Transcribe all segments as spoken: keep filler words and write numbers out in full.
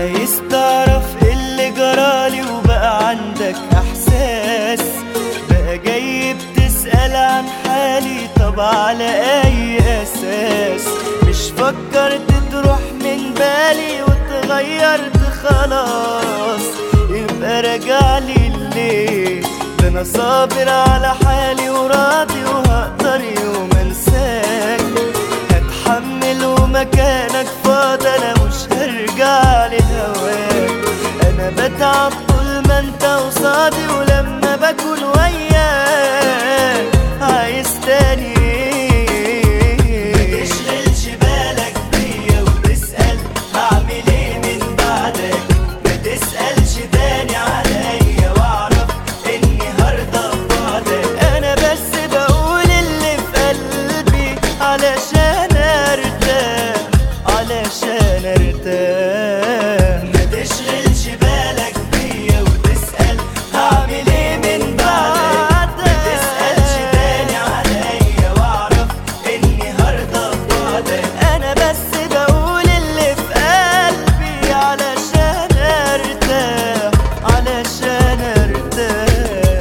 عايز تعرف ايه اللي جرالي وبقى عندك احساس، بقى جاي بتسأل عن حالي، طب على اي اساس؟ مش فكرت تروح من بالي وتغيرت خلاص، يبقى راجعلي ليه؟ ده انا صابر على حالي وراضي وهقدر يوم انساك، هتحمل ومكانك فاضي، انا مش هرجع لهواك. انا بتعب طول ما انت قصادي، ولما بكون وياك عايز تاني ايه؟ متشغلش بالك بيا وتسأل هعمل ايه من بعدك، ما تسألش تاني عليا واعرف اني هرضى ببعدك. انا بس بقول اللي في قلبي علشان ارتاح، علشان ارتاح. ما تشغلش بالك بيا وتسأل هعمل ايه من بعدك، ما تسألش تاني عليا واعرف اني هرضى ببعدك. انا بس بقول اللي في قلبي علشان ارتاح، علشان ارتاح.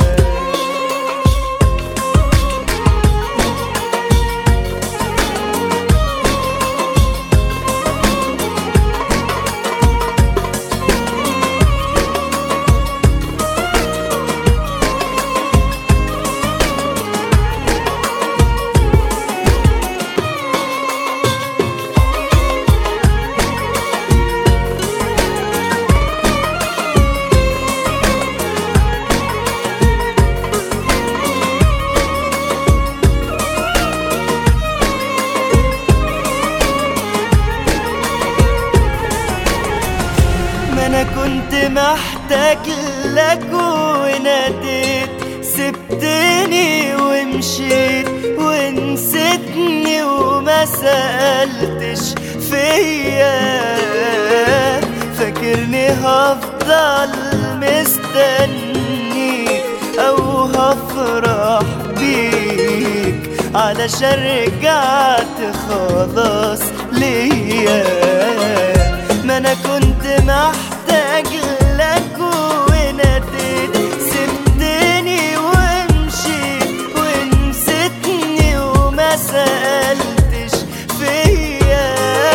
انا كنت محتاج لك وناديت، سبتني ومشيت ونسيتني وما سألتش فيا، فاكرني هفضل مستنيك او هفرح بيك علشان رجعت خلاص ليا. ما انا كنت محتاج لك وناديت، سبتني ومشيت ونسيتني وما سألتش فيا،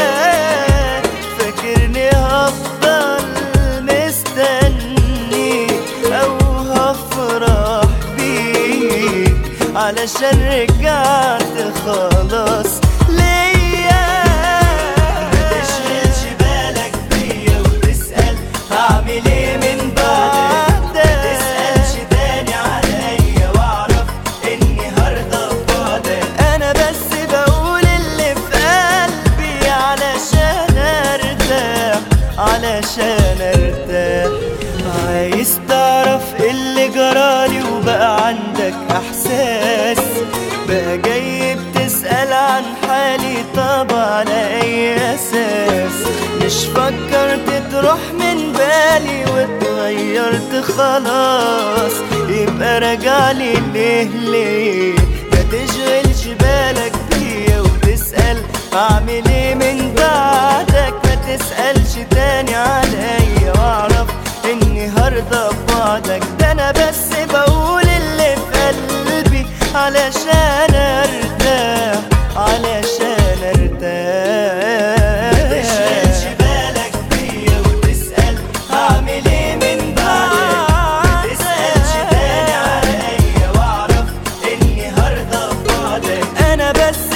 فاكرني هفضل مستنيك او هفرح بيك علشان رجعت خلاص ليا. هعمل ايه من بعدك، ما تسألش تاني عليا واعرف اني هرضى ببعدك. انا بس بقول اللي في قلبي علشان ارتاح، علشان ارتاح. عايز تعرف ايه اللي جرالي وبقى عندك احساس، بقى جاي بتسأل عن حالي، طب على اي اساس؟ مش فكرت تروح من بالي واتغيرت خلاص، يبقى راجعلي ليه ليه؟ ما تشغلش بالك بيا وتسأل هعمل ايه من بعدك، ما تسألش تاني عليا واعرف اني هرضى ببعدك. ده انا بس بقول اللي في قلبي علشان ارتاح، علشان ارتاح. انا بس